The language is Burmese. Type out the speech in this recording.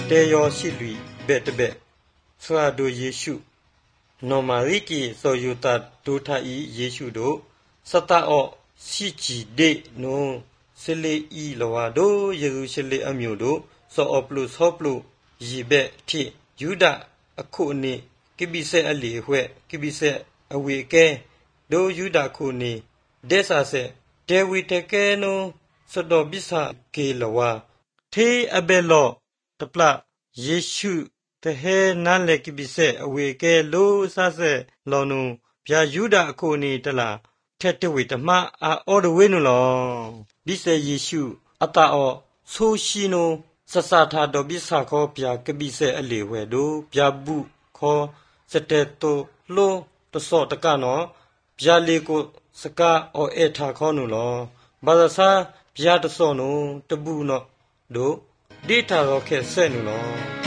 တေယောရှိလူဘက်တဘက်ဆွာဒိုယေရှုနော်မာရီကီဆိုယူတာဒိုထာဤယေရှုတို့စတာအော့ရှိချီဒေနုံစလေဤလဝါဒိုယေရုရှလေအမျိုးတို့စောအပလုဆောပလုရီဘက်ထိယူဒအခုအနေကိပိဆက်အလီခွဲကိပိဆက်အဝေကဲဒိုယူဒခုနေဒေဆာဆက်ဒေဝီတကဲနုစတောပိစာကေလဝါထေအဘဲလောတပလယေရှုတဟဲနာလေကိပိဆက်အဝေကဲလိုဆာဆက်လောနုဗျာယူဒအခုနေတလာထက်တဝေတမအော်ဒဝေနုလောဘိစေယေရှုအတာအောဆိုရှိနုစစထာတော်ပိစာခောဗျာကိပိဆက်အလေဝဲတို့ဗျာဘူးခောစတေတောလောတဆောတကနောဗျာလေကိုစကာအောအေထာခောနုလောဘာသာစာဗျာတဆောနုတဘူးနောတို့ဒေတာရောခဲဆဲနုလော